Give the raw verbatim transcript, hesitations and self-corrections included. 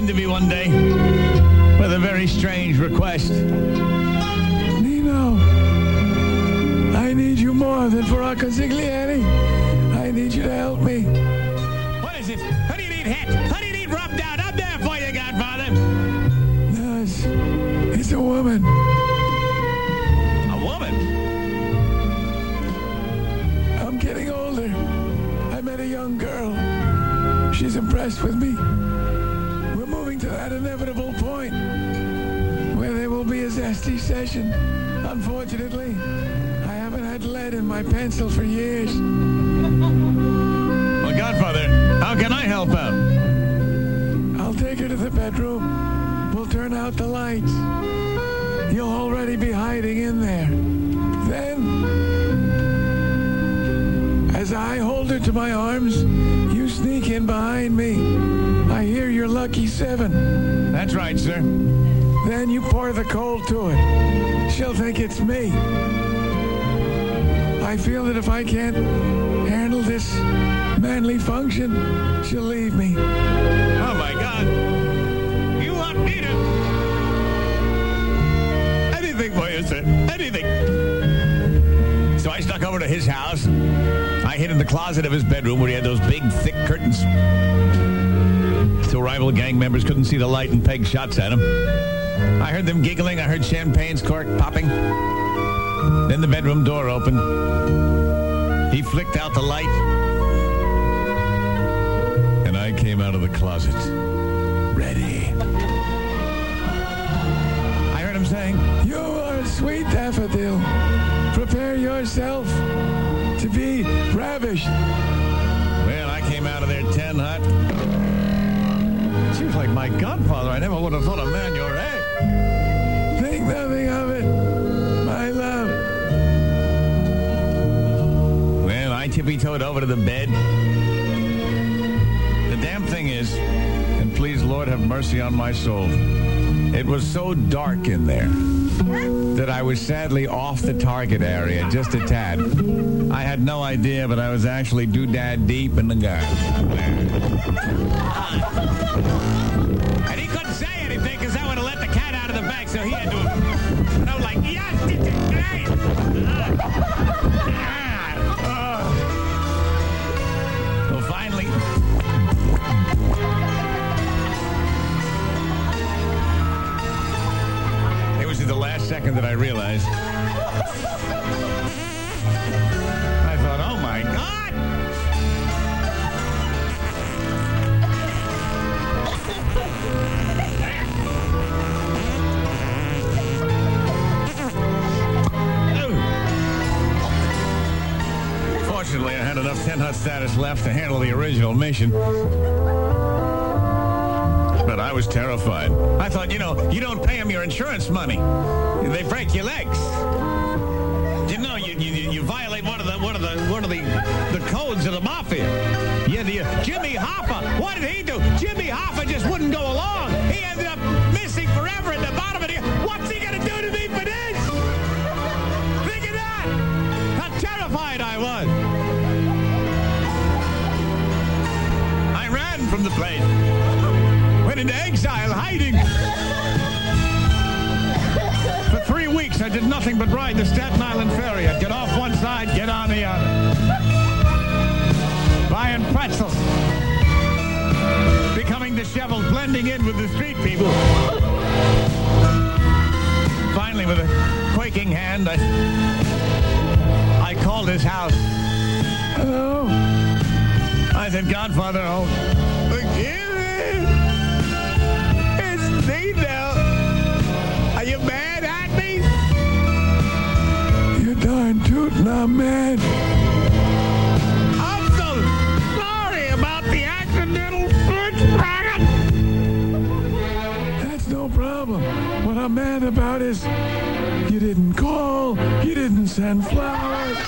to me one day with a very strange request. Nino, I need you more than for our consigliere. I need you to help me. What is it? What do you need hit? What do you need rubbed out? I'm there for you, Godfather. No, it's, it's a woman. A woman? I'm getting older. I met a young girl. She's impressed with me. We're moving to that inevitable point where there will be a zesty session. Unfortunately, I haven't had lead in my pencil for years. Well, Godfather, how can I help out? I'll take her to the bedroom. We'll turn out the lights. You'll already be hiding in there. Then, as I hold her to my arms, you sneak in behind me. I hear your lucky seven. That's right, sir. Then you pour the cold to her. She'll think it's me. I feel that if I can't handle this manly function, she'll leave me. Oh, my God. You want me to... Anything for you, sir. Anything. So I snuck over to his house. I hid in the closet of his bedroom where he had those big, thick curtains. So rival gang members couldn't see the light and peg shots at him. I heard them giggling. I heard champagne's cork popping. Then the bedroom door opened. He flicked out the light. And I came out of the closet. Ready. I heard him saying, You are a sweet daffodil. Prepare yourself to be ravished. well, I came out of there ten hot. Seems like my godfather. I never would have thought a man your age. Think nothing of it, my love. Well, I tippy-toed over to the bed. The damn thing is, and please, Lord, have mercy on my soul, it was so dark in there that I was sadly off the target area just a tad. I had no idea, but I was actually doodad deep in the garden. And he couldn't say anything because I would have let the cat out of the bag, so he had to... And I was like, yes, it's great. Well, finally... It was at the last second that I realized. I thought, oh, my God. Fortunately, I had enough ten hut status left to handle the original mission. But I was terrified. I thought, you know, you don't pay them your insurance money. They break your legs. You know, you you, you violate one of the one of the one of the the codes of the mafia. Yeah, the uh, Jimmy Hoffa. What did he do? Jimmy Hoffa just wouldn't go along. He ended up missing forever at the bottom of the. What's he gonna do to me for this? Think of that! How terrified I was. I ran from the place. Went into exile, hiding. For three weeks, I did nothing but ride the Staten Island ferry. I'd get off one side, get on the other. Buying pretzels. Becoming disheveled, blending in with the street people. Finally, with a quaking hand, I, I called his house. Hello? I said, Godfather, oh, forgive me. It's Nino. Are you mad at me? You're darn tootin' I'm mad. I'm so sorry about the accidental switch bracket. That's no problem. What I'm mad about is you didn't call, you didn't send flowers.